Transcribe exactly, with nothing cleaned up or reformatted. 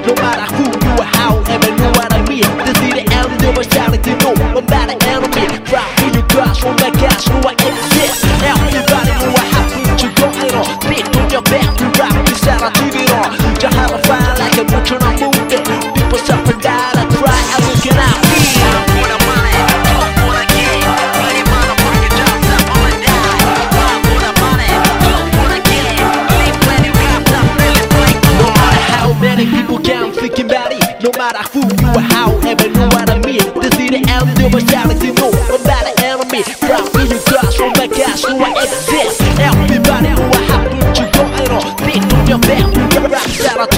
No matter who you are, however, know what I mean. This is the end of reality, no, I'm not an enemy. Drop in your crush, oh my gosh, no I exist. Everybody know I have to go it on. Beat on your back, you rock, you set a T V on. You have a fire like a butcher on movie. People suffer, die, I try, I look it out. Many people can't think about it. No matter who you are, however, know what I mean. This is the end of reality, no, I'm not an enemy. Drop in your crush, oh my gosh, no I exist. Everybody know I have to go it on. Beat on your back, you rock that